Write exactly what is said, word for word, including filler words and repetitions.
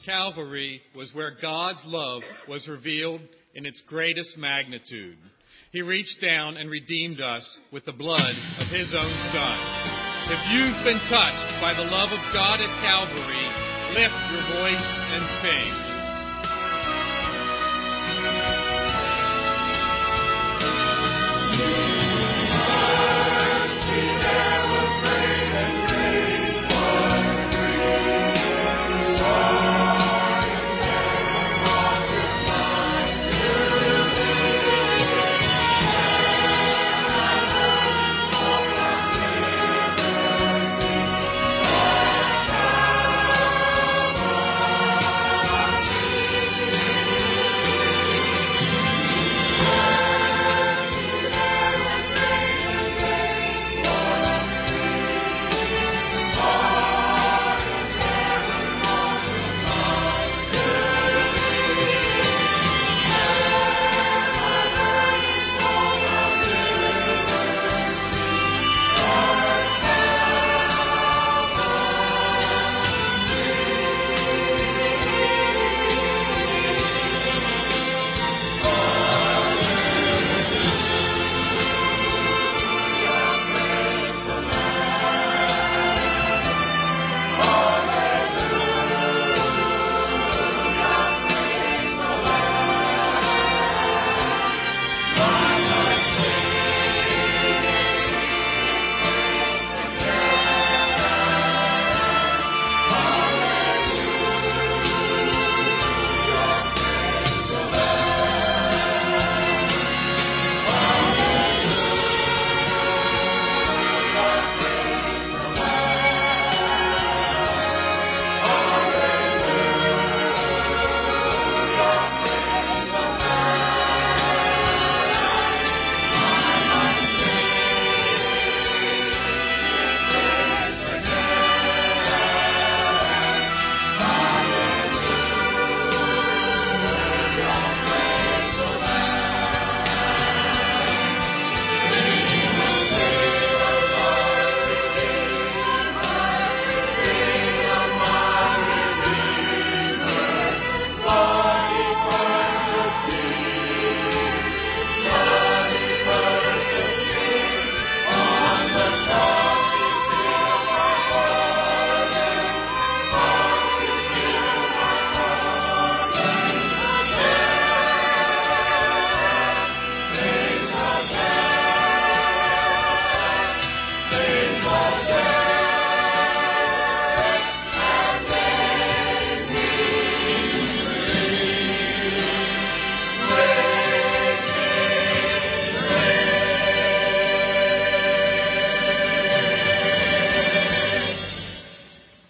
Calvary was where God's love was revealed in its greatest magnitude. He reached down and redeemed us with the blood of his own Son. If you've been touched by the love of God at Calvary, lift your voice and sing.